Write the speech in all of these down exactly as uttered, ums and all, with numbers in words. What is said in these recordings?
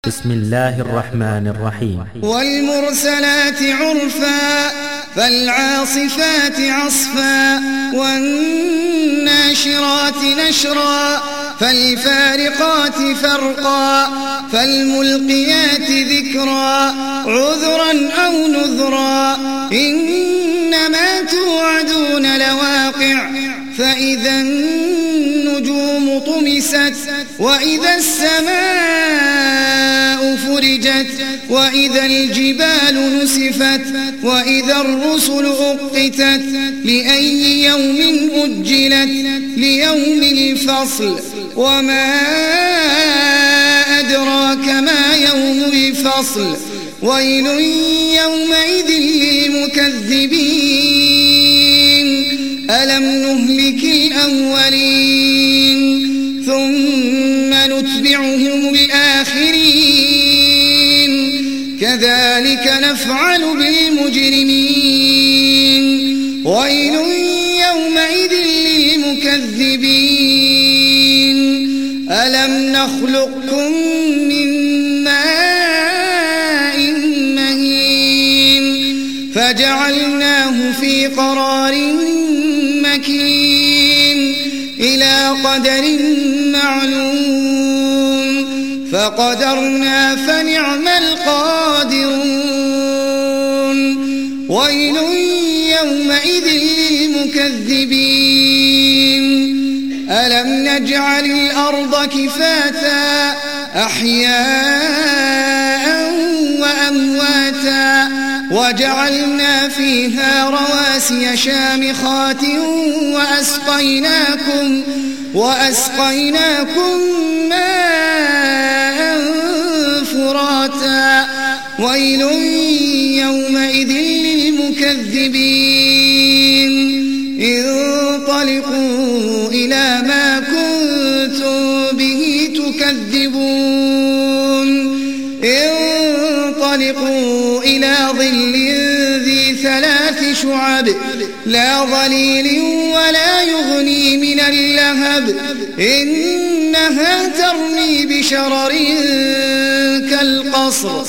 بسم الله الرحمن الرحيم. والمرسلات عرفا فالعاصفات عصفا والناشرات نشرا فالفارقات فرقا فالملقيات ذكرا عذرا أو نذرا إنما توعدون لواقع فإذا النجوم طمست وإذا السماء فرجت وإذا الجبال نسفت وإذا الرسل أقتت لأي يوم أجلت ليوم الفصل وما أدراك ما يوم الفصل ويل يومئذ للمكذبين ألم نهلك الأولين ثم نتبعهم الآخرين كذلك نفعل بالمجرمين ويل يومئذ للمكذبين ألم نخلقكم من ماء مهين فجعلناه في قرار مكين إلى قدر معلوم فقدرنا فنعم القادرون ويل يومئذ للمكذبين ألم نجعل الأرض كفاتا أحياء وأمواتا وجعلنا فيها رواسي شامخات وأسقيناكم وأسقيناكم ماء فراتا ويل يومئذ للمكذبين انطلقوا إلى ما كنتم به تكذبون انطلقوا إلى ظل ذي ثلاث شعب لا ظليل ولا يغني من اللهب إنها ترمي بشرر كالقصر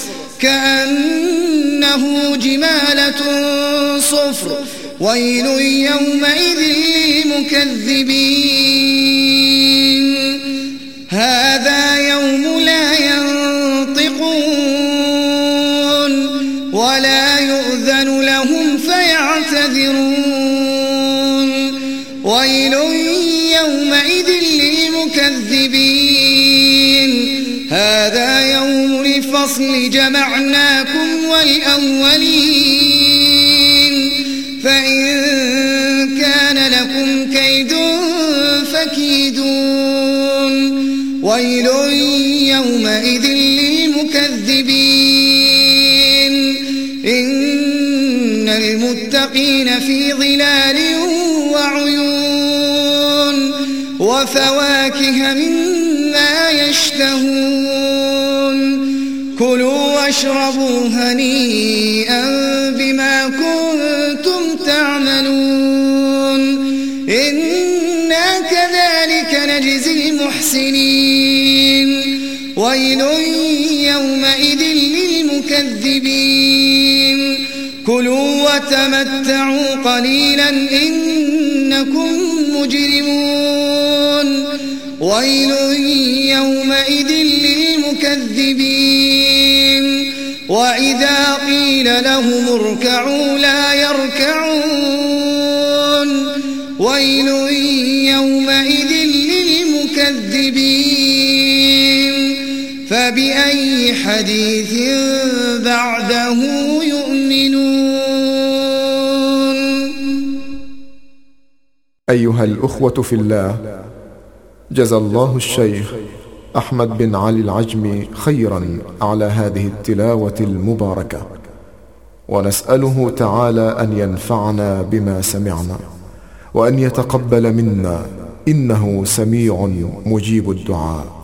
كأنه جمالة صفر ويل يومئذ للمكذبين هذا يوم لا ينطقون ولا يؤذن لهم فيعتذرون ويل يومئذ للمكذبين هذا يوم الفصل جمعناكم والأولين فإن كان لكم كيد فكيدون ويل يومئذ للمكذبين إن المتقين في ظلال وعيون وفواكه مما يشتهون كلوا واشربوا هنيئا بما كنتم تعملون إنا كذلك نجزي المحسنين ويل يومئذ للمكذبين كلوا وتمتعوا قليلا إنكم مجرمون ويل يومئذ للمكذبين وإذا قيل لهم اركعوا لا يركعون ويل يومئذ للمكذبين فبأي حديث بعده يؤمنون. أيها الأخوة في الله، جزى الله الشيخ أحمد بن علي العجمي خيرا على هذه التلاوة المباركة، ونسأله تعالى أن ينفعنا بما سمعنا وأن يتقبل منا إنه سميع مجيب الدعاء.